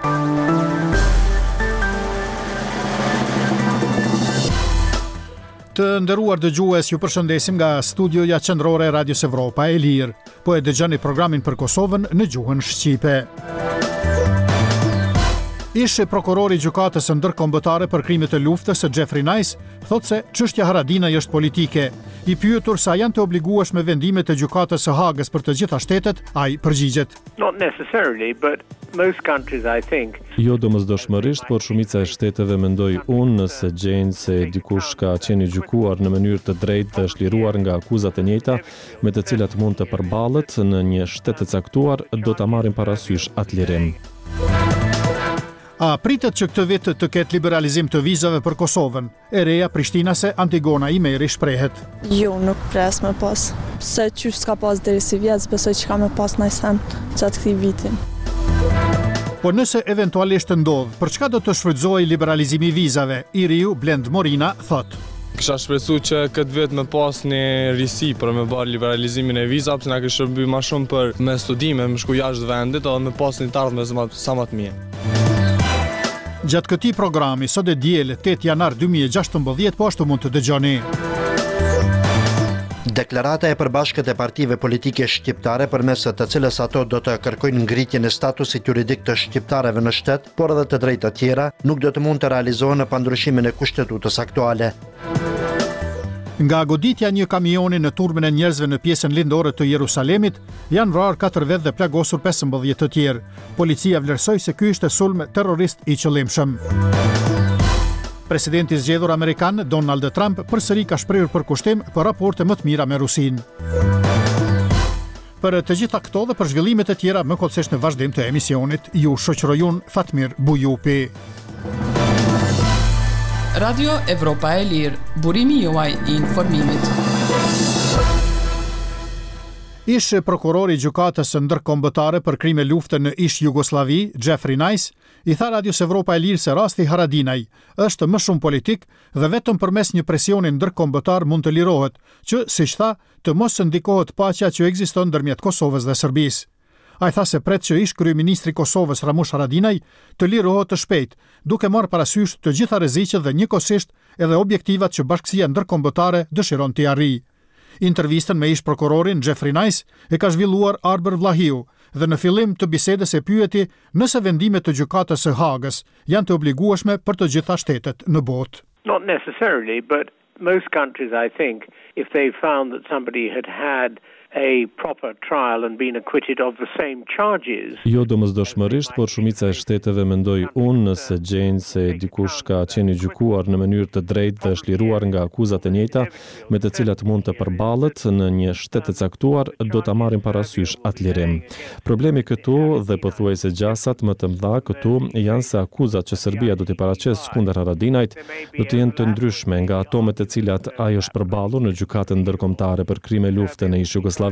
Të nderuar dëgjues, ju përshëndesim nga studioja qendrore e Radios Evropa e Lirë. Po e dëgjoni programin për Kosovën në gjuhën shqipe. Ish prokurori i gjykatës së ndërkombëtare për krimet e luftës, Jeffrey Nice, thotë se çështja Haradinaj është politike. I pyetur sa janë të obligueshme vendimet e gjykatës së Hagës për të gjitha shtetet, ai përgjigjet. Not necessarily, but most countries, I think. Jo domosdoshmërisht, por shumica e shteteve mendoj unë nëse gjejnë se dikush ka qenë i gjykuar në mënyrë të drejtë dhe është liruar nga akuzat e njëjta me të cilat mund të përballet në një shtet të caktuar, do ta marrin parasysh atë lirim. A pritet që këtë vit të ketë liberalizim të vizave për Kosovën? E reja prishtinase Antigona Imeri shprehet. Jo, nuk pres me pas. Se që s'ka pas deri si vjetës, besoj që ka me pas në sen gjatë këtij vitin. Po nëse eventualisht ndodh, për çka do të shfrytëzohej liberalizimi i vizave? I riu Blend Morina thot. Kisha shpresu që këtë vit me pas një risi për me bërë liberalizimin e vizave, pse na kishte shërby më shumë për me studime, me shku jashtë vendit, edhe me pas një të ardhme sa më të mirë. Gjatë këtij programi, sot e diel, 8 janar 2016, po ashtu mund të dëgjoni. Deklarata e përbashkët e partive politike shqiptare përmes të cilës ato do të kërkojnë ngritjen e statusit juridik të shqiptarëve në shtet, por edhe të drejta tjera, nuk do të mund të realizohen në pandryshimin e kushtetutës aktuale. Nga goditja një kamioni në turmën e njerëzve në pjesën lindore të Jerusalemit, janë vrarë 4 vetë dhe plagosur 15 të tjerë. Policia vlerësoi se ky ishte sulm terrorist i qëllimshëm. Presidenti i zgjedhur amerikan Donald Trump përsëri ka shprehur përkushtim për raporte më të mira me Rusinë. Për të gjitha këto dhe për zhvillimet e tjera më kollësisht në vazhdim të emisionit, ju shoqërojun Fatmir Bujupi. Radio Evropa e Lirë, burimi juaj i informimit. Ish prokurori i gjykatës së ndërkombëtare për krime lufte në ish Jugosllavi, Jeffrey Nice, i tha Radios Evropa e Lirë se rasti Haradinaj është më shumë politik dhe vetëm përmes një presioni ndërkombëtar mund të lirohet, që, siç tha, të mos ndikohet paqja që ekziston ndërmjet Kosovës dhe Serbisë. Ai tha se pret që ish kryeministri i Kosovës Ramush Haradinaj të lirohet të shpejt, duke marrë parasysh të gjitha rreziqet dhe njëkohësisht edhe objektivat që Bashkësia Ndërkombëtare dëshiron t'i arrijë. Intervistën me ish prokurorin Jeffrey Nice e ka zhvilluar Arber Vlahiu dhe në fillim të bisedës e pyeti nëse vendimet të gjykatës së Hagës janë të obligueshme për të gjitha shtetet në botë. Not necessarily, but most countries, I think, if they found that somebody had a proper trial and been acquitted of the same charges. Jo domosdoshmërisht, por shumica e shteteve mendoj unë nëse gjejnë se dikush ka qenë i gjykuar në mënyrë të drejtë dhe është liruar nga akuzat e njëjta me të cilat mund të përballet në një shtet të caktuar, do ta marrin parasysh atë lirim. Problemi këtu dhe pothuajse gjasat më të mëdha këtu janë se akuzat që Serbia do t'i paraqesë kundër Haradinajt do të jenë të ndryshme nga ato me të cilat ai është përballur në gjykatën ndërkombëtare për krime lufte në ish Jugosllavi.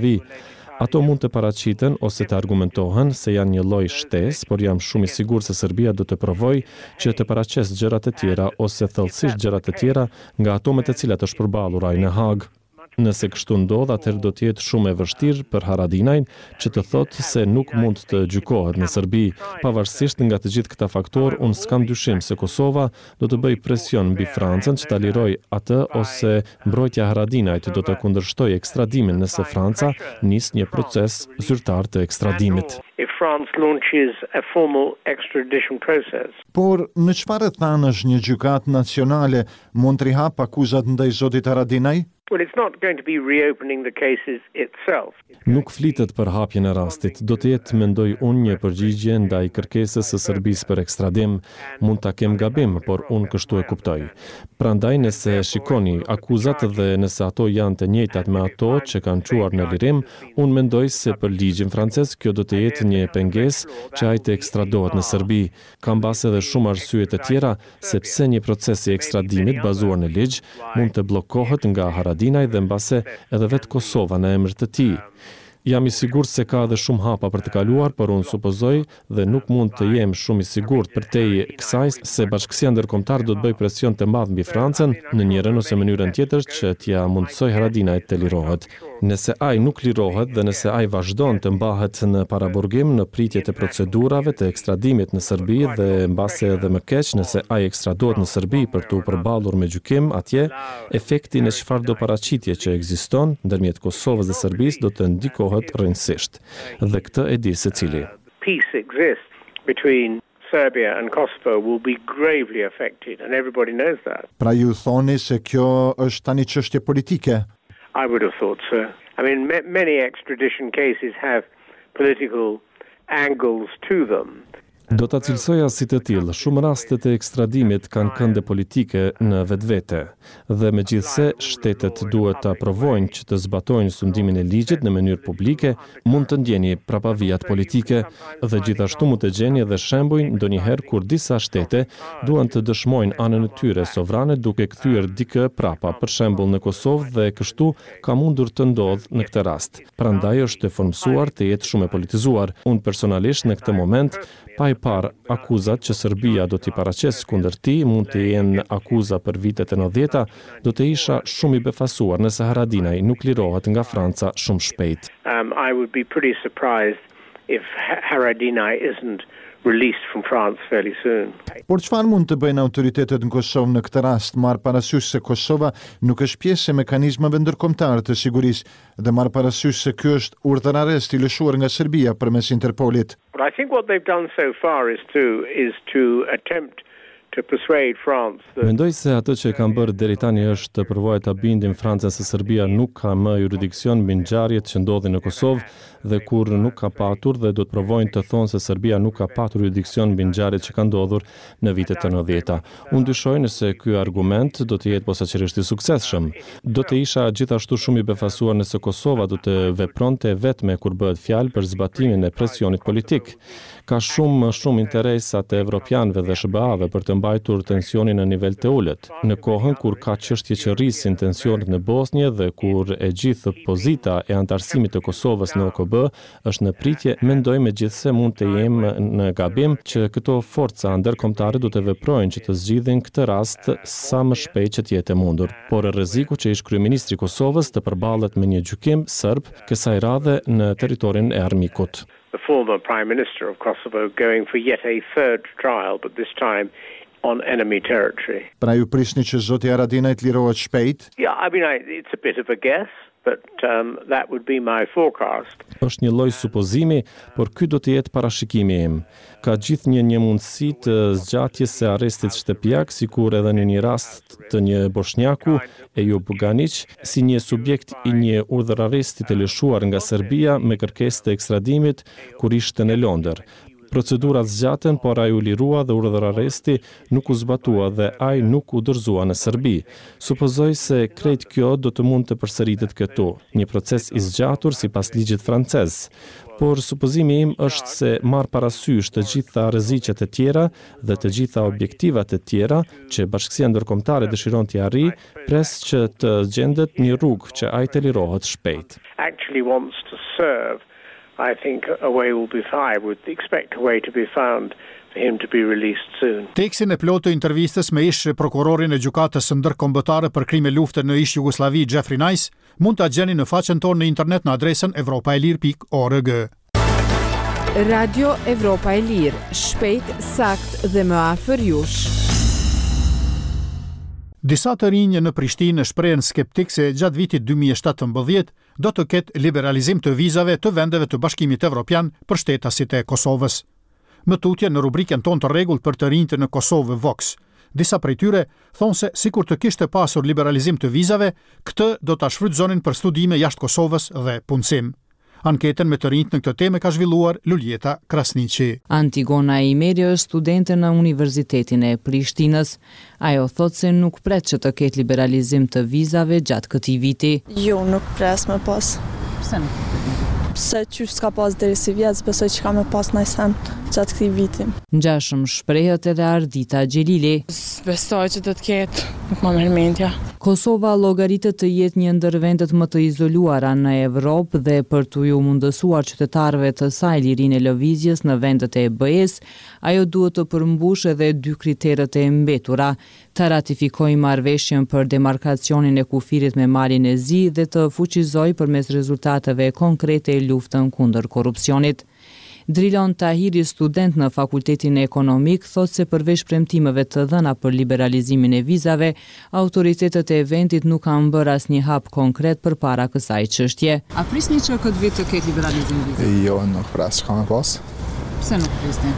Ato mund të paraqiten ose të argumentohen se janë një lloj shtesë, por jam shumë i sigurt se Serbia do të provojë që të paraqesë gjërat e tjera ose thellësisht gjërat e tjera nga ato me të cilat është përballur ai në Hagë. Nëse kështu ndodh, atëherë do të jetë shumë e vështirë për Haradinajn që të thotë se nuk mund të gjykohet në Serbi. Pavarësisht nga të gjithë këta faktorë, unë s'kam dyshim se Kosova do të bëjë presion mbi Francën që ta lirojë atë ose mbrojtja Haradinajt do të kundërshtojë ekstradimin nëse Franca nis një proces zyrtar të ekstradimit. If France launches a formal extradition process. Por në çfarë thanësh një gjykatë nacionale mund të rihap akuzat ndaj zotit Haradinaj? Well, it's not going to be reopening the cases itself. Nuk flitet për hapjen e rastit, do të jetë, mendoj unë, një përgjigje ndaj kërkesës së Serbisë për ekstradim. Mund ta kem gabim, por unë kështu e kuptoj. Prandaj nëse shikoni akuzat dhe nëse ato janë të njëjtat me ato që kanë çuar në lirim, unë mendoj se për ligjin francez kjo do të jetë një pengesë që ai të ekstradohet në Serbi. Ka mbas edhe shumë arsye të tjera sepse një proces i ekstradimit bazuar në ligj mund të bllokohet nga Haradinaj dhe mbase edhe vetë Kosova në emër të tij. Jam i sigurt se ka edhe shumë hapa për të kaluar, por unë supozoj dhe nuk mund të jem shumë i sigurt përtej kësaj se Bashkësia Ndërkombëtare do të bëjë presion të madh mbi Francën në njërin ose mënyrën tjetër që t'ia mundsoj Haradinajt të lirohet. Nëse ai nuk lirohet dhe nëse ai vazhdon të mbahet në paraburgim në pritje të procedurave të ekstradimit në Serbi dhe mbase edhe më keq nëse ai ekstradohet në Serbi për të përballur me gjykim, atje efekti në çfarëdo paraqitje që ekziston ndërmjet Kosovës dhe Serbisë do të ndikohet rrënjësisht. Dhe këtë e di secili. Peace exists between Serbia and Kosovo will be gravely affected and everybody knows that. Pra ju thoni se kjo është tani çështje politike? I would have thought so. I mean, many extradition cases have political angles to them. Do ta cilësoja si të tillë, shumë rastet e ekstradimit kanë kënde politike në vetvete, dhe megjithse shtetet duhet të aprovojnë që të zbatojnë sundimin e ligjit në mënyrë publike, mund të ndjeni prapavijat politike dhe gjithashtu mund të gjeni edhe shembuj ndonjëherë kur disa shtete duan të dëshmojnë anën e tyre sovrane duke kthyer dikë prapa, për shembull në Kosovë, dhe kështu ka mundur të ndodhë në këtë rast. Prandaj është e formsuar të jetë shumë e politizuar. Unë personalisht në këtë moment pa i parë akuzat që Serbia do t'i paraqesë kundër tij, mund të jenë akuza për vitet e 90-ta, do të isha shumë i befasuar nëse Haradinaj nuk lirohet nga Franca shumë shpejt. I would be pretty surprised if Haradinaj isn't released from France fairly soon. Por çfarë mund të bëjnë autoritetet në Kosovë në këtë rast, marrë parasysh se Kosova nuk është pjesë e mekanizmave ndërkombëtar të sigurisë dhe marrë parasysh se ky është urdhër arresti i lëshuar nga Serbia përmes Interpolit? But I think what they've done so far is to attempt to persuade France that... Mendoj se atë që kanë bërë deri tani është të provojë ta bindin Francën se Serbia nuk ka më jurisdiksion mbi ngjarjet që ndodhin në Kosovë, dhe kur nuk ka patur dhe do të provojnë të thonë se Serbia nuk ka patur jurisdiksion mbi ngjarjet që kanë ndodhur në vitet e 90-ta. Unë dyshoj nëse ky argument do të jetë posaçërisht i suksesshëm. Do të isha gjithashtu shumë i befasuar nëse Kosova do të vepronte vetme kur bëhet fjalë për zbatimin e presionit politik. Ka shumë interesa të evropianëve dhe SBA-ve për të mbajtur tensionin në nivel të ulët. Në kohën kur ka çështje që rrisin tensionet në Bosnjë dhe kur e gjithë pozita e antarësimit të Kosovës në OKB është në pritje, mendoj megjithse mund të jem në gabim që këto forca ndërkombëtare do të veprojnë që të zgjidhin këtë rast sa më shpejt që të jetë e mundur. Por rreziku që ish kryeministri i Kosovës të përballet me një gjykim serb, kësaj radhe në territorin e armikut. The former Prime Minister of Kosovo going for yet a third trial, but this time on enemy territory. Pra ju prisni që zoti Haradinaj të lirohet shpejt? Yeah, I mean, it's a bit of a guess, but that would be my forecast. Është një lloj supozimi, por ky do të jetë parashikimi im. Ka gjithnjë një mundësi të zgjatjes së arrestit shtëpiak, sikur edhe në një rast të një bosnjaku, Ejub Ganić, si një subjekt i një urdhër arresti të lëshuar nga Serbia me kërkesë të ekstradimit kur ishte në Londër. Procedurat zgjatën, por ai u lirua dhe urdhër arresti nuk u zbatua dhe ai nuk u dorëzua në Serbi. Supozoj se krejt kjo do të mund të përsëritet këtu, një proces i zgjatur sipas ligjit francez. Por supozimi im është se marr parasysh të gjitha rreziqet e tjera dhe të gjitha objektivat e tjera që Bashkësia Ndërkombëtare dëshiron t'i arrijë, pres që të gjendet një rrugë që ai të lirohet shpejt. Actually wants to serve. I think a way will be found. I would expect a way to be found for him to be released soon. Tekstin e plotë të intervistës me ish prokurorin e gjykatës së ndërkombëtare për krime lufte në ish Jugosllavi Jeffrey Nice mund ta gjeni në faqen tonë në internet në adresën europaelir.org. Radio Evropa e Lirë, shpejt, sakt dhe më afër jush. Disa të rinj në Prishtinë shprehen skeptik se gjatë vitit 2017 do të ketë liberalizim të vizave të vendeve të Bashkimit Evropian për shtetasit e Kosovës. Më tutje në rubrikën tonë të rregullt për të rinjtë në Kosovë Vox. Disa prej tyre thonë se sikur të kishte pasur liberalizim të vizave, këtë do ta shfrytëzonin për studime jashtë Kosovës dhe punësim. Anketën me të rinjtë në këtë temë ka zhvilluar Luljeta Krasniqi. Antigona Imeri është studente në Universitetin e Prishtinës. Ajo thotë se nuk pret që të ketë liberalizim të vizave gjatë këtij viti. Jo, nuk pres me pas. Pse nuk? Se që s'ka pas deri si vjet, besoj që ka me pas najsen gjatë këtij viti. Ngjashëm shprehet edhe Ardita Xhelili. Besoj që do të ketë, nuk më merr mendja. Kosova llogaritet të jetë një ndër vendet më të izoluara në Evropë dhe për të ju mundësuar qytetarëve të saj lirinë e lëvizjes në vendet e EBE-s, ajo duhet të përmbushë edhe 2 kriteret e mbetura: të ratifikojë marrëveshjen për demarkacionin e kufirit me Malin e Zi dhe të fuqizojë përmes rezultateve konkrete luftën kundër korrupsionit. Drilon Tahiri, student në Fakultetin Ekonomik, thot se përveç premtimeve të dhëna për liberalizimin e vizave, autoritetet e vendit nuk kanë bërë asnjë hap konkret përpara kësaj çështje. A prisni që këtë vit të ketë liberalizim vizave? Jo, nuk pres ka me pas. Pse nuk prisni?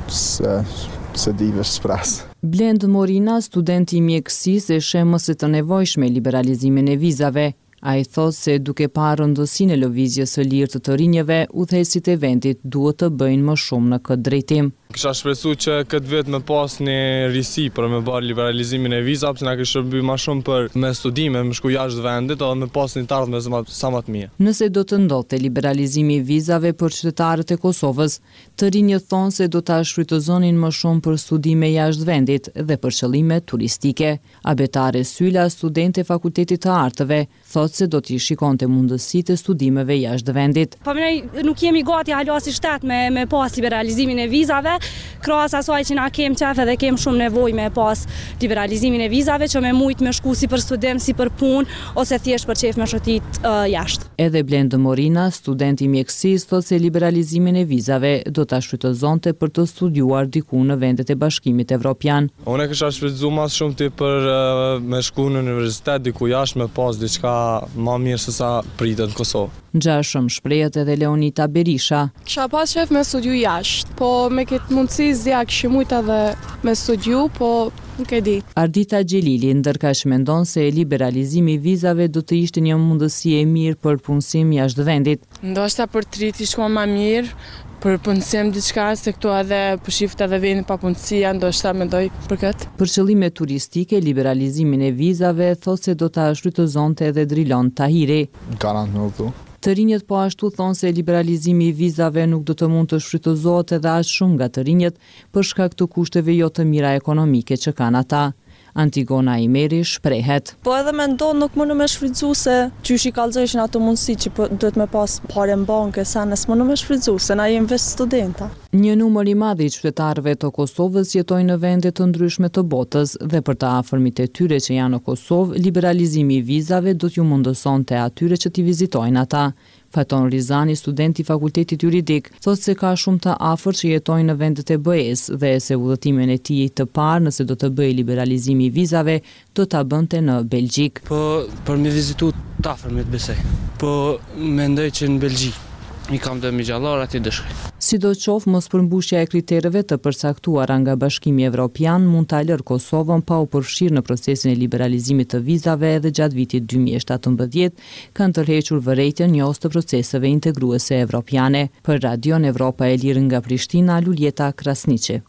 Se di vesh pres. Blend Morina, student i mjekësisë, e sheh më së të nevojshme liberalizimin e vizave. A i thot se duke parë rëndësinë e lëvizjes së lirë të rinjeve, udhëheqësit e vendit duhet të bëjnë më shumë në këtë drejtim. Kisha shpresu që këtë vit me pas një risi për me bërë liberalizimin e vizave, pse na kishte shërby më shumë për me studime, me shku jashtë vendit, edhe me pas një të ardhme sa më të mirë. Nëse do të ndodhte liberalizimi i vizave për qytetarët e Kosovës, të rinjët thonë se do ta shfrytëzonin më shumë për studime jashtë vendit dhe për qëllime turistike. Abetare Syla, studente e Fakultetit të Artëve, thot se do t'i shikonte mundësitë e studimeve jashtë vendit. Po ne nuk jemi gati hala si shtet me pas liberalizimin e vizave, krahas asaj që na kem qef edhe kem shumë nevojë me pas liberalizimin e vizave, që me mujt me shku si për studim, si për punë, ose thjesht për qef me shotit jashtë. Edhe Blend Morina, student i mjekësisë, thot se liberalizimin e vizave do ta shfrytëzonte për të studiuar diku në vendet e Bashkimit Evropian. Unë kisha shfrytëzuar më shumë ti për me shku në universitet diku jashtë me pas diçka më mirë se sa pritet në Kosovë. Ngjashëm shprehet edhe Leonita Berisha. Kisha pas qef me studiu jashtë, po me këtë mundësi zja kishim mujt edhe me studiu, po nuk e di. Ardita Gjelili ndërkaq mendon se liberalizimi i vizave do të ishte një mundësi e mirë për punësim jashtë vendit. Ndoshta për të rit ishte më mirë, për punësim diçka se këtu edhe po shifte edhe vjen pa punësia, ndoshta mendoj për këtë. Për qëllime turistike, liberalizimin e vizave thotë se do ta shfrytëzonte edhe Drilon Tahiri. Garantuar. Të rinjët po ashtu thonë se liberalizimi i vizave nuk do të mund të shfrytëzohet edhe aq shumë nga të rinjët për shkak të kushteve jo të mira ekonomike që kanë ata. Antigona Imeri shprehet. Po edhe mendon nuk mundu me shfrytëzu se qysh i kallëzojshin ato mundësi që duhet me pas parë në banke, sa nësë mundu me shfrytëzu, se na jemi vetë studenta. Një numër i madh i qytetarëve të Kosovës jetojnë në vende të ndryshme të botës dhe për të afërmit e tyre që janë në Kosovë, liberalizimi i vizave do t'ju mundësonte atyre që t'i vizitojnë ata. Faton Rizani, student i Fakultetit Juridik, thotë se ka shumë të afër që jetojnë në vendet e BE-s dhe se udhëtimin e tij të parë nëse do të bëjë liberalizimi i vizave, do ta bënte në Belgjik. Po për me vizitu të afërmit besoj. Po mendoj që në Belgjik i kam dhe migjallar ati dëshkoj. Sidoqoftë, mos përmbushja e kritereve të përcaktuara nga Bashkimi Evropian mund ta lërë Kosovën pa u përfshirë në procesin e liberalizimit të vizave edhe gjatë vitit 2017, kanë tërhequr vërejtjen njos të proceseve integruese evropiane. Për Radion Evropa e Lirë nga Prishtina, Luljeta Krasniqi.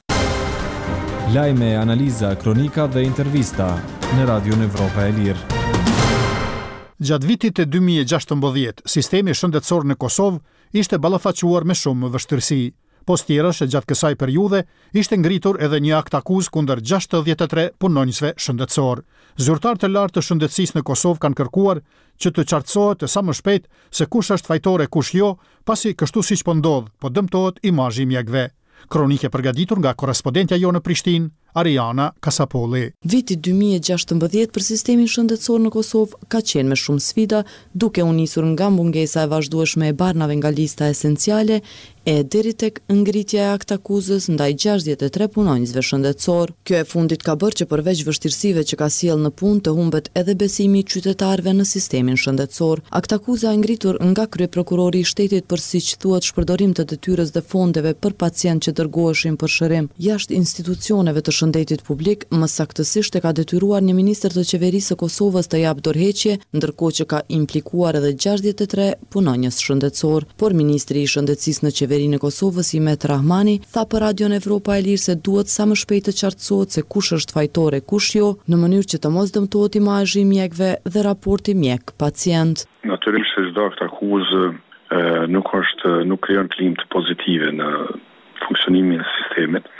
Lajme, analiza, kronika dhe intervista në Radion Evropa e Lirë. Gjatë vitit të 2016, sistemi shëndetësor në Kosovë ishte ballafaquar me shumë vështirësi. Post tjerësh, gjatë kësaj periudhe, ishte ngritur edhe një akt akuzë kundër 63 punonjësve shëndetësor. Zyrtarë të lartë të shëndetësisë në Kosovë kanë kërkuar që të qartësohet sa më shpejt se kush është fajtor e kush jo, pasi kështu siç po ndodh, po dëmtohet imazhi i mjekëve. Kronike përgatitur nga korrespondentja jo në Prishtinë, Ariana Kasapolli. Viti 2016 për sistemin shëndetësor në Kosovë ka qenë me shumë sfida, duke u nisur nga mungesa e vazhdueshme e barnave nga lista esenciale e deri tek ngritja e akt akuzës ndaj 63 punonjësve shëndetësor. Kjo e fundit ka bërë që përveç vështirësive që ka sjellë në punë të humbet edhe besimi i qytetarëve në sistemin shëndetësor. Akt akuza e ngritur nga kryeprokurori i shtetit për siç thuhet shpërdorim të detyrës dhe fondeve për pacient që dërgoheshin për shërim jashtë institucioneve të shëndetit publik, më saktësisht e ka detyruar një ministër të qeverisë së Kosovës të japë dorëheqje, ndërkohë që ka implikuar edhe 63 punonjës shëndetësor. Por ministri i shëndetësisë në qeverinë e Kosovës, Imet Rahmani, tha për Radion Evropa e Lirë se duhet sa më shpejt të qartësohet se kush është fajtor e kush jo, në mënyrë që të mos dëmtohet imazhi i mjekëve dhe raporti mjek-pacient. Natyrisht se çdo akt akuzë nuk krijon klimë të pozitive në funksionimin e sistemit,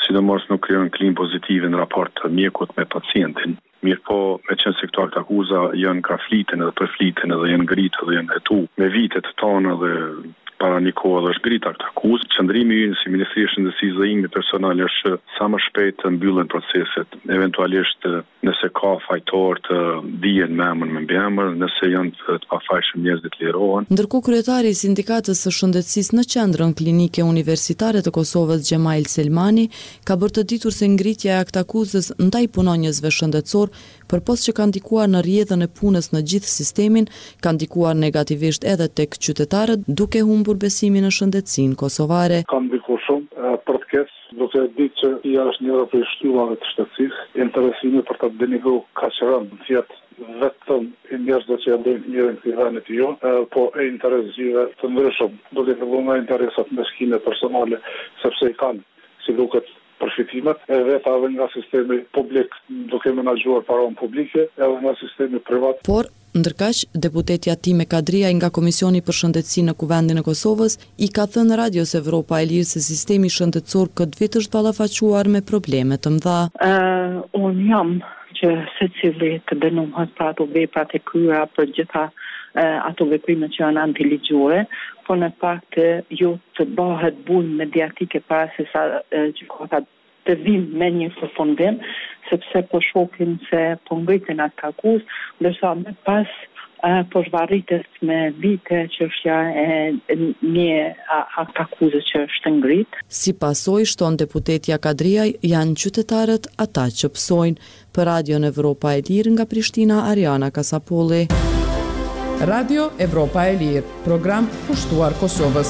sidomos nuk krijon klim pozitive në raport të mjekut me pacientin. Mirë po, me qenë se këto akte akuza janë grafliten edhe përfliten edhe janë ngritë edhe janë hetu me vitet tonë dhe para një kohë dhe është ngritë akte akuzë. Qëndrimi ynë si Ministri i Shëndetësisë dhe imi personal është sa më shpejt të mbyllen proceset, eventualisht nëse ka fajtor të dijen me emër me mbiemër, nëse janë të pafajshëm njerëzit lirohen. Ndërkohë kryetari i Sindikatës së Shëndetësisë në Qendrën Klinike Universitare të Kosovës Gjemail Selmani ka bërë të ditur se ngritja e aktakuzës ndaj punonjësve shëndetësor përpos që ka ndikuar në rrjedhën e punës në gjithë sistemin, ka ndikuar negativisht edhe tek qytetarët, duke humbur besimin në shëndetësinë kosovare. Ka ndikuar shumë për të keq, duke ditë që ia është njëra prej shtyllave të shëndetësisë, interesimi për të denigruar kaq rënd fjet vetëm i njerëzve që janë njërën të venit jo, po e interesjive të ndryshëm, duke filluar nga interesat meskine personale, sepse i kanë, si duket, përfitimet, vetë edhe nga sistemi publik, duke menaxhuar paron publike, edhe nga sistemi privat. Por, ndërkaq, deputetja Time Kadriaj nga Komisioni për Shëndetësinë në Kuvendin e Kosovës i ka thënë Radios Evropa e Lirë se sistemi shëndetësor këtë vit është ballafaquar me probleme të mëdha. Unë jam që secili të dënohet për ato veprat e kryera për gjitha ato veprime që janë antiligjore, po në fakt jo të bëhet bujnë mediatike para se sa gjykata të vinë me një përfundim, sepse po shohim se po ngritën atë akuzë, ndërsa më pas po zhvarritet me vite që është një akuzë që është ngrit. Si pasoj, shton deputetja Kadriaj, janë qytetarët ata që psojnë. Për Radion Evropa e Lirë nga Prishtina, Ariana Kasapolli. Radio Evropa e Lirë, program pushtuar Kosovës.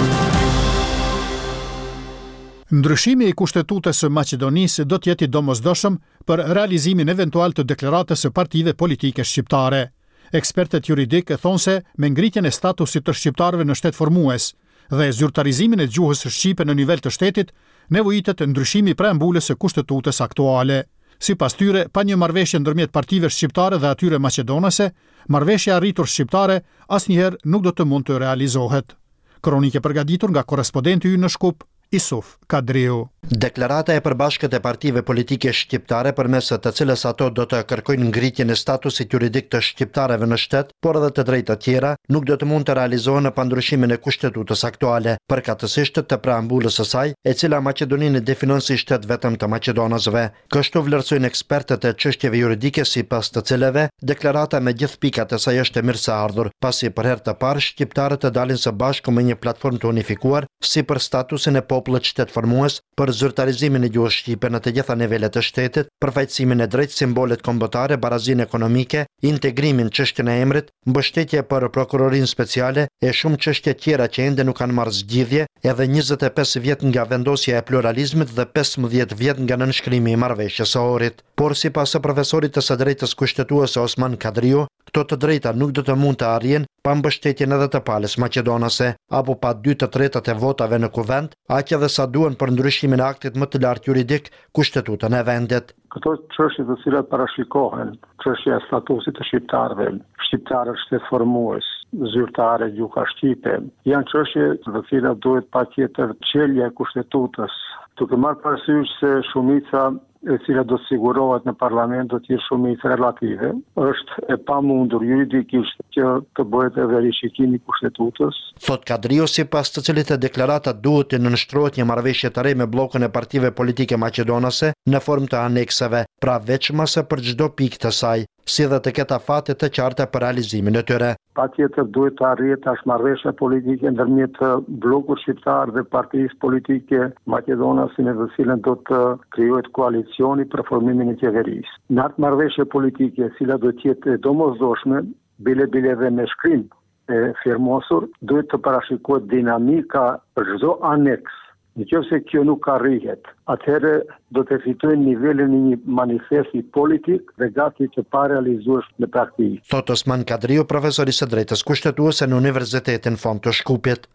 Ndryshimi i kushtetutës së Maqedonisë do të jetë i domosdoshëm për realizimin eventual të deklaratës së partive politike shqiptare. Ekspertët juridikë thonë se me ngritjen e statusit të shqiptarëve në shtet formues dhe zyrtarizimin e gjuhës shqipe në nivel të shtetit, nevojitet ndryshimi preambulës së kushtetutës aktuale. Sipas tyre, pa një marrëveshje ndërmjet partive shqiptare dhe atyre maqedonase, marrëveshja arritur shqiptare asnjëherë nuk do të mund të realizohet. Kronikë përgatitur nga korrespondenti ynë në Shkup, Isuf Kadriu. Deklarata e përbashkët e partive politike shqiptare përmes të cilës ato do të kërkojnë ngritjen e statusit juridik të shqiptarëve në shtet, por edhe të drejta tjera, nuk do të mund të realizohen pa ndryshimin e kushtetutës aktuale, përkatësisht të preambulës së saj, e cila Maqedoninë definon si shtet vetëm të maqedonasve. Kështu vlerësojnë ekspertët e çështjeve juridike sipas të cilave deklarata me gjithë pikat e saj është e mirëseardhur, pasi për herë të parë shqiptarët të dalin së bashku me një platformë të unifikuar si për statusin e popullit shtetformues, për zyrtarizimin e gjuhës shqipe në të gjitha nivelet të shtetit, përfaqësimin e drejtë simbolet kombëtare, barazinë ekonomike, integrimin çështjen e emrit, mbështetje për prokurorinë speciale e shumë çështje tjera që ende nuk kanë marrë zgjidhje, edhe 25 vjet nga vendosja e pluralizmit dhe 15 vjet nga nënshkrimi i marrëveshjes së Ohrit. Por sipas profesorit të së drejtës kushtetuese Osman Kadriu, këto të drejta nuk do të mund të arrihen pa mbështetjen edhe të palës maqedonase, apo pa 2/3 e votave në kuvend, aq edhe sa duhen për ndryshimin e aktit më të lartë juridik kushtetutën e vendit. Këto çështje të cilat parashikohen, çështja e statusit të shqiptarëve, shqiptarët shtetformues, zyrtare gjuha shqipe, janë çështje të cilat duhet patjetër çelja e kushtetutës, duke marrë parasysh se shumica e cila do të sigurohet në parlament do të jetë shumicë relative, është e pamundur juridikisht që të bëhet edhe rishikimi i kushtetutës. Thot Kadriu, sipas të cilit deklarata duhet të nënshtrohet një marrëveshje të re me bllokun e partive politike maqedonase në formë të anekseve, pra veçmase për çdo pikë të saj, si dhe të ketë afate të qarta për realizimin e tyre. Patjetër duhet të arrihet tash marrëveshja politike ndërmjet bllokut shqiptar dhe partisë politike maqedonase në të cilën do të krijohet koalicioni për formimin e qeverisë. Në atë marrëveshje politike, e cila do të jetë domosdoshme, bile dhe me shkrim e firmosur, duhet të parashikohet dinamika për çdo aneks. Nëse kjo nuk arrihet, atëherë do të fitojnë nivelin e një manifesti politik dhe gati të parealizueshëm në praktikë. Thot Osman Kadriu, profesor i së drejtës kushtetuese në Universitetin Fond të Shkupit.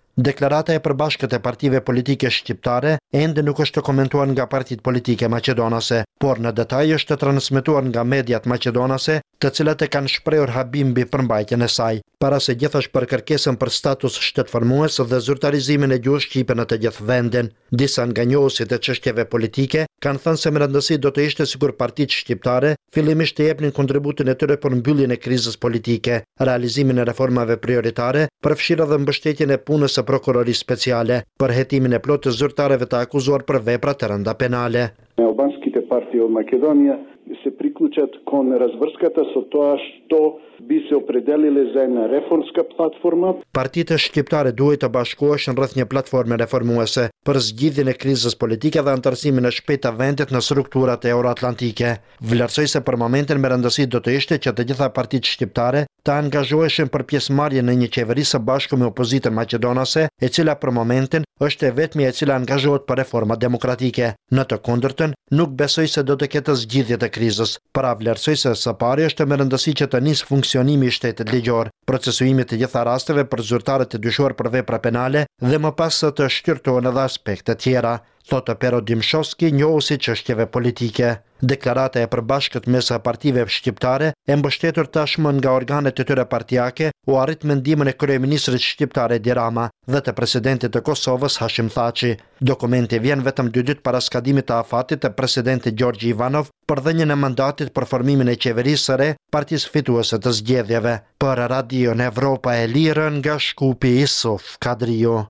Deklarata e përbashkët e partive politike shqiptare ende nuk është të komentuar nga partitë politike maqedonase, por në detaj është të transmetuar nga mediat maqedonase, të cilat e kanë shprehur habim mbi përmbajtjen e saj, para se gjithashtu për kërkesën për status shtetformues dhe zyrtarizimin e gjuhës shqipe në të gjithë vendin. Disa nga njohësit e çështjeve politike kanë thënë se më rëndësi do të ishte sikur partitë shqiptare fillimisht të jepnin kontributin e tyre për mbylljen e krizës politike, realizimin e reformave prioritare, përfshirë edhe mbështetjen e punës së prokurorisë speciale, për hetimin e plotë të zyrtarëve të akuzuar për vepra të rënda penale. Albanskите partije od Makedonije se priključat kon razvrskata sa toa što bi se opredelile za jedna reformska platforma. Partitë shqiptare duhet të bashkoheshin rreth një platforme reformuese për zgjidhjen e krizës politike dhe antarësimin e shpejtë të vendit në strukturat euroatlantike. Vlerësoj se për momentin me rëndësi do të ishte që të gjitha partitë shqiptare të angazhoheshin për pjesëmarrje në një qeveri së bashku me opozitën maqedonase, e cila për momentin është e vetmja e cila angazhohet për reforma demokratike. Në të kundërtën, nuk besoj se do të ketë zgjidhje të krizës. Pra vlerësoj se së pari është me rëndësi që të nisë funksionimi i shtetit ligjor, procesuimi të gjitha rasteve për zyrtarët e dyshuar për vepra penale dhe më pas të shqyrtohen edhe aspekte tjera, thotë Pero Dimshovski, njohuesi çështjeve politike. Deklarata e përbashkët mes partive shqiptare e mbështetur tashmë nga organet e tyre partijake u arrit me ndihmën e kryeministrit shqiptar Edi Rama dhe të presidentit të Kosovës Hashim Thaçi. Dokumenti vjen vetëm 2 ditë para skadimit të afatit të presidentit Gjorgji Ivanov për dhënien e mandatit për formimin e qeverisë së re, partisë fituese të zgjedhjeve. Për Radion Evropa e Lirë nga Shkupi, Isuf Kadrio.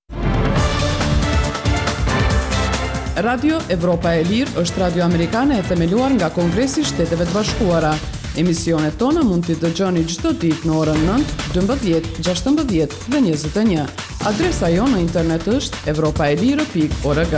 Radio Evropa e Lirë është radio amerikane e themeluar nga Kongresi i Shteteve të Bashkuara. Emisionet tona mund t'i dëgjoni çdo ditë në orën 9, 12, 16 dhe 21. Adresa jonë në internet është europaelire.org.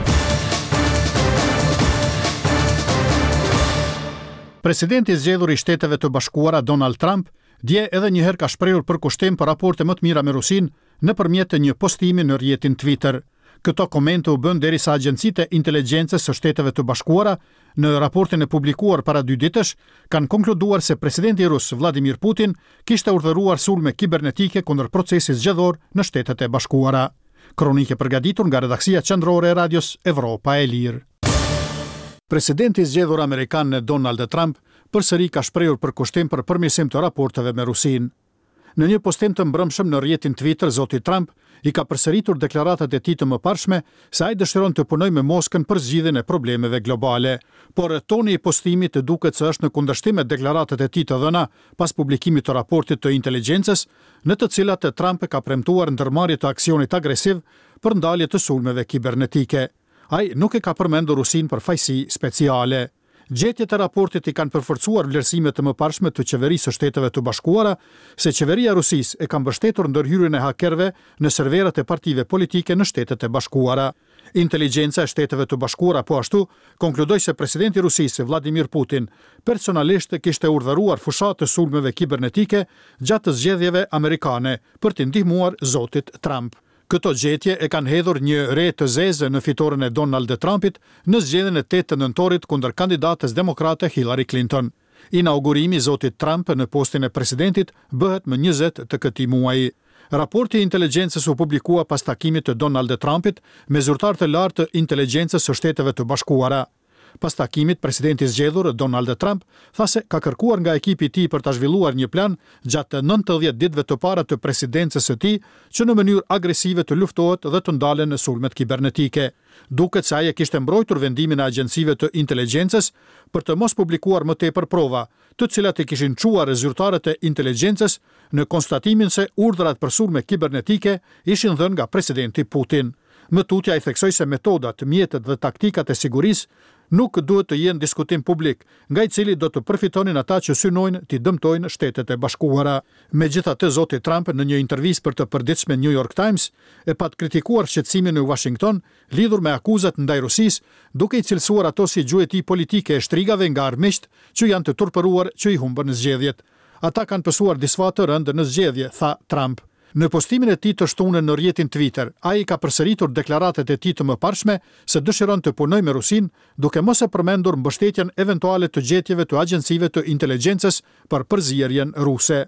Presidenti i zgjedhur i Shteteve të Bashkuara Donald Trump dje edhe një herë ka shprehur përkushtim për raporte më të mira me Rusinë nëpërmjet një postimi në rrjetin Twitter. Këto komente u bën derisa agjencitë e inteligjencës së Shteteve të Bashkuara në raportin e publikuar para 2 ditësh kanë konkluduar se presidenti rus Vladimir Putin kishte urdhëruar sulme kibernetike kundër procesit zgjedhor në Shtetet e Bashkuara. Kronikë përgatitur nga redaksia qendrore e Radios Evropa e Lirë. Presidenti i zgjedhur amerikan Donald Trump përsëri ka shprehur përkushtim për përmirësim të raporteve me Rusinë. Në një postim të mbrëmshëm në rrjetin Twitter, zoti Trump i ka përsëritur deklaratat e tij të mëparshme se ai dëshiron të punojë me Moskën për zgjidhjen e problemeve globale, por toni i postimit duket se është në kundërshtim me deklaratat e tij të dhëna pas publikimit të raportit të inteligjencës, në të cilat Trump ka premtuar ndërmarrje të aksionit agresiv për ndalje të sulmeve kibernetike. Ai nuk e ka përmendur Rusinë për fajsi speciale. Gjetjet e raportit i kanë përforcuar vlerësimet të mëparshme të qeverisë së Shteteve të Bashkuara se qeveria e Rusisë e ka mbështetur ndërhyrjen e hakerëve në serverat e partive politike në Shtetet e Bashkuara. Inteligjenca e Shteteve të Bashkuara po ashtu konkludoi se presidenti i Rusisë Vladimir Putin personalisht kishte urdhëruar fushat të sulmeve kibernetike gjatë zgjedhjeve amerikane për të ndihmuar zotit Trump. Këto gjetje e kanë hedhur një re të zezë në fitoren e Donald Trumpit në zgjedhjen e 8 nëntorit kundër kandidates demokrate Hillary Clinton. Inaugurimi i zotit Trump në postin e presidentit bëhet më 20 të këtij muaji. Raporti i inteligjencës u publikua pas takimit të Donald Trumpit me zyrtar të lartë të inteligjencës së Shteteve të Bashkuara. Pas takimit, presidenti i zgjedhur Donald Trump tha se ka kërkuar nga ekipi i tij për ta zhvilluar një plan gjatë 90 ditëve të para të presidencës së tij që në mënyrë agresive të luftohet dhe të ndalen në sulmet kibernetike. Duket se ai e kishte mbrojtur vendimin e agjencive të inteligjencës për të mos publikuar më tepër prova, të cilat i kishin çuar zyrtarët e inteligjencës në konstatimin se urdhrat për sulme kibernetike ishin dhënë nga presidenti Putin. Më tutje ai theksoi se metodat, mjetet dhe taktikat e sigurisë nuk duhet të jenë diskutim publik, nga i cili do të përfitonin ata që synojnë t'i dëmtojnë Shtetet e Bashkuara. Megjithatë, zoti Trump në një intervistë për të përditshme New York Times e pat kritikuar shqetësimin në Washington lidhur me akuzat ndaj Rusisë, duke i cilësuar ato si gjuhë e tij politike e shtrigave nga armiqt që janë të turpëruar që i humbën zgjedhjet. Ata kanë pësuar disfa të rëndë në zgjedhje, tha Trump. Në postimin e tij të shtunën në rrjetin Twitter, ai ka përsëritur deklaratat e tij të mëparshme se dëshiron të punojë me Rusinë, duke mos e përmendur mbështetjen eventuale të gjetjeve të agjencive të inteligjencës për përzierjen ruse.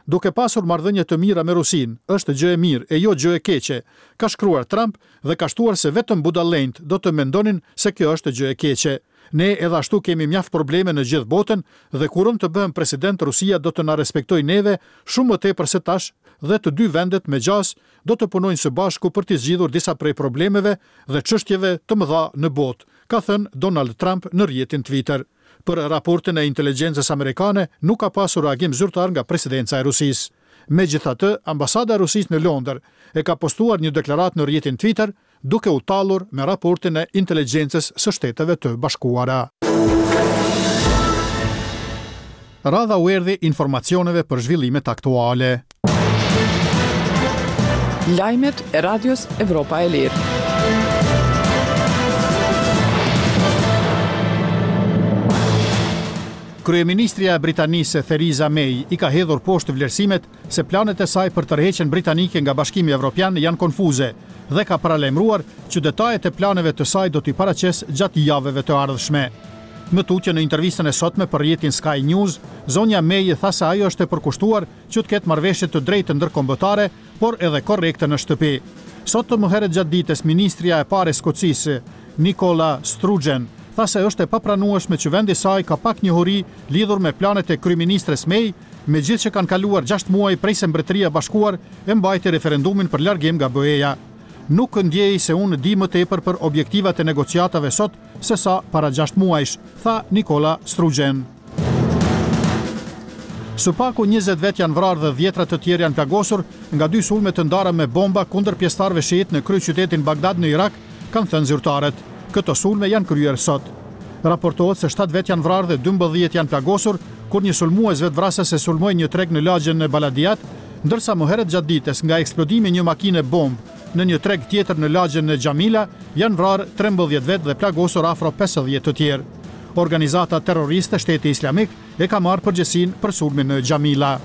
Duke pasur marrëdhënie të mira me Rusinë, është gjë e mirë e jo gjë e keqe, ka shkruar Trump dhe ka shtuar se vetëm budallënjt do të mendonin se kjo është gjë e keqe. Ne edhe ashtu kemi mjaft probleme në gjithë botën dhe kur unë të bëhem president, Rusia do të na respektojë neve shumë më tepër se tash dhe të dy vendet me gjas do të punojnë së bashku për të zgjidhur disa prej problemeve dhe çështjeve të mëdha në botë, ka thënë Donald Trump në rrjetin Twitter. Për raportin e inteligjencës amerikane nuk ka pasur reagim zyrtar nga presidenca e Rusisë. Megjithatë, ambasada e Rusisë në Londër e ka postuar një deklaratë në rrjetin Twitter duke u tallur me raportin e inteligjencës së Shteteve të Bashkuara. Radha u erdhi informacioneve për zhvillimet aktuale. Lajmet e Radios Evropa e Lirë. Kryeministria e Britanisë Theresa May i ka hedhur poshtë vlerësimet se planet e saj për tërheqjen britanike nga Bashkimi Evropian janë konfuze dhe ka paralajmëruar që detajet e planeve të saj do t'i paraqes gjatë javëve të ardhshme. Më tutje në intervistën e sotme për rrjetin Sky News, zonja May tha se ajo është e përkushtuar që të ketë marrëveshje të drejtë ndërkombëtare, por edhe korrekte në shtëpi. Sot të mëherët gjatë ditës, ministria e parë e Skocisë, Nicola Sturgeon, tha se është e papranueshme që vendi i saj ka pak njohuri lidhur me planet e kryeministres May, megjithëse që kanë kaluar 6 muaj prej se Mbretëria e Bashkuar e mbajti referendumin për largim nga BE-ja. Nuk ndjej se unë di më tepër për objektivat e negociatave sot se sa para 6 muajsh, tha Nicola Sturgeon. Së paku 20 vet janë vrarë dhe 10 të tjerë janë plagosur nga 2 sulme të ndara me bomba kundër pjesëtarëve shiit në kryeqytetin Bagdad në Irak, kanë thënë zyrtarët. Këto sulme janë kryer sot. Raportohet se 7 vet janë vrarë dhe 12 janë plagosur kur një sulmues vetvrasës e sulmoi një treg në lagjen e Baladiat, ndërsa më herët gjatë ditës nga eksplodimi një makine bombë në një treg tjetër në lagjen e Xhamila janë vrarë 13 vet dhe plagosur afro 50 të tjerë. Organizata terroriste Shteti Islamik e ka marrë përgjegjësinë për sulmin në Xhamila.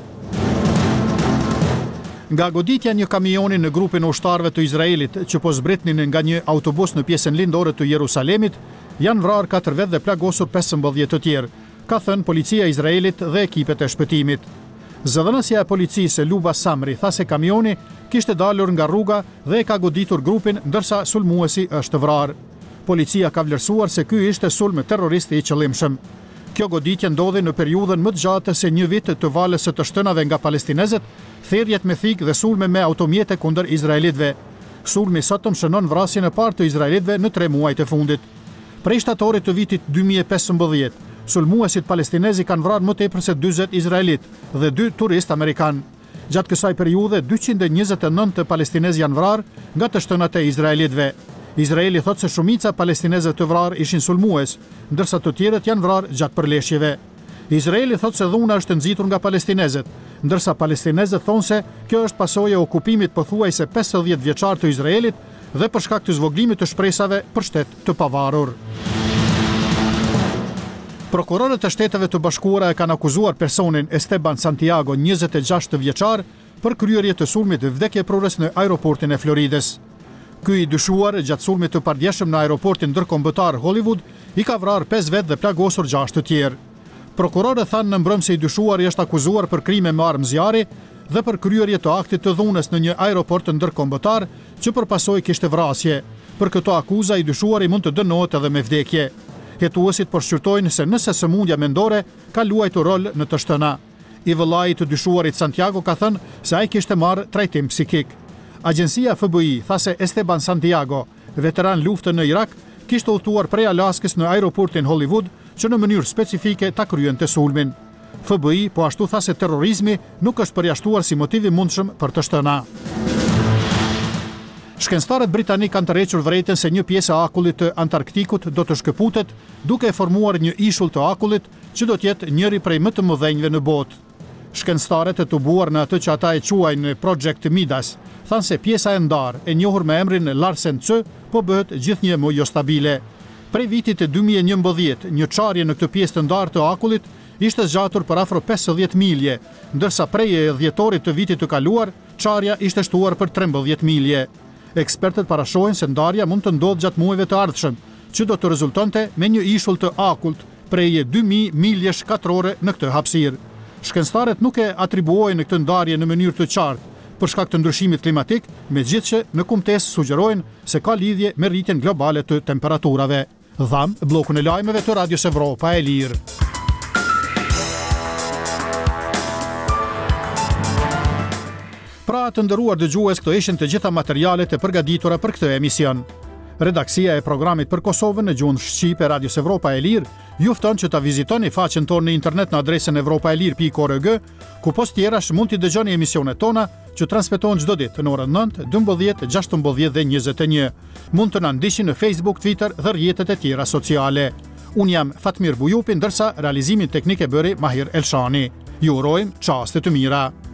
Nga goditja një kamioni në grupin ushtarëve të Izraelit që po zbritnin nga një autobus në pjesën lindore të Jerusalemit, janë vrarë 4 vet dhe plagosur 15 të tjerë, ka thënë policia e Izraelit dhe ekipet e shpëtimit. Zëdhënësja e policisë Luba Samri tha se kamioni kishte dalur nga rruga dhe e ka goditur grupin ndërsa sulmuesi është vrarë. Policia ka vlerësuar se ky ishte sulm terrorist i qëllimshëm. Kjo goditje ndodhi në periudhën më të gjatë se një vit të valës së të shtënave nga palestinezët, thirrjet me thik dhe sulme me automjete kundër izraelitëve. Sulmi sotëm shënon vrasjen e parë të izraelitëve në 3 muajt e fundit. Prej shtatorit të vitit 2015, sulmuesit palestinezi kanë vrarë më tepër se 40 izraelit dhe 2 turist amerikan. Gjatë kësaj periudhe 229 të palestinezë janë vrarë nga të shtënat e izraelitëve. Izraeli thot se shumica palestinezë të vrarë ishin sulmues, ndërsa të tjerët janë vrarë gjatë përleshjeve. Izraeli thot se dhuna është nxitur nga palestinezët, ndërsa palestinezët thonë se kjo është pasojë e okupimit pothuajse 50 vjeçar të Izraelit dhe për shkak të zvoglimit të shpresave për shtet të pavarur. Prokurorët e Shteteve të Bashkuara e kanë akuzuar personin Esteban Santiago, 26 vjeçar, për kryerje të sulmit të vdekjeprurës në aeroportin e Floridës. Ky i dyshuar gjatë sulmit të pardjeshëm në aeroportin ndërkombëtar Hollywood i ka vrarë 5 vet dhe plagosur 6 të tjerë. Prokurorët thanë në mbrëmje se i dyshuari është akuzuar për krime me armë zjarri dhe për kryerje të aktit të dhunës në një aeroport ndërkombëtar që për pasojë kishte vrasje. Për këto akuza i dyshuari mund të dënohet edhe me vdekje. Hetuesit po shqyrtojnë se nëse sëmundja mendore ka luajtur rol në të shtëna. I vëllai të dyshuarit Santiago ka thënë se ai kishte marrë trajtim psikik. Agjencia FBI tha se Esteban Santiago, veteran lufte në Irak, kishte udhëtuar prej Alaskës në aeroportin Hollywood që në mënyrë specifike ta kryente sulmin. FBI po ashtu tha se terrorizmi nuk është përjashtuar si motiv i mundshëm për të shtëna. Shkencëtarët britanik kanë tërhequr vërejtën se një pjesë e akullit të Antarktikut do të shkëputet duke formuar një ishull të akullit që do të jetë njëri prej më të mëdhenjve në botë. Shkencëtarët e tubuar në atë që ata e quajnë Project Midas thanë se pjesa e ndarë, e njohur me emrin Larsen C, po bëhet gjithnjë më jo stabile. Prej vitit e 2011, një çarje në këtë pjesë të ndarë të akullit ishte zgjatur për afro 50 milje, ndërsa prej e dhjetorit të vitit të kaluar, çarja ishte shtuar për 13 milje. Ekspertët parashohin se ndarja mund të ndodhë gjatë muajve të ardhshëm, që do të rezultonte me një ishull të akullt prej 2000 miljesh katrore në këtë hapësirë. Shkencëtarët nuk e atribuojnë këtë ndarje në mënyrë të qartë për shkak të ndryshimit klimatik, megjithëse në kumtesë sugjerojnë se ka lidhje me rritjen globale të temperaturave. Dham bllokun e lajmeve të Radios Evropa e Lirë. Pra të nderuar dëgjues, këto ishin të gjitha materialet e përgatitura për këtë emision. Redaksia e programit për Kosovën në gjuhën shqipe Radios Evropa e Lirë ju fton që ta vizitoni faqen tonë në internet në adresën evropaelir.org, ku post tjerash mund t'i dëgjoni emisionet tona që transmetohen çdo ditë në orën 9, 12, 16 dhe 21. Mund të na ndiqni në Facebook, Twitter dhe rrjetet e tjera sociale. Unë jam Fatmir Bujupi, ndërsa realizimin teknik e bëri Mahir Elshani. Ju urojmë çaste të mira.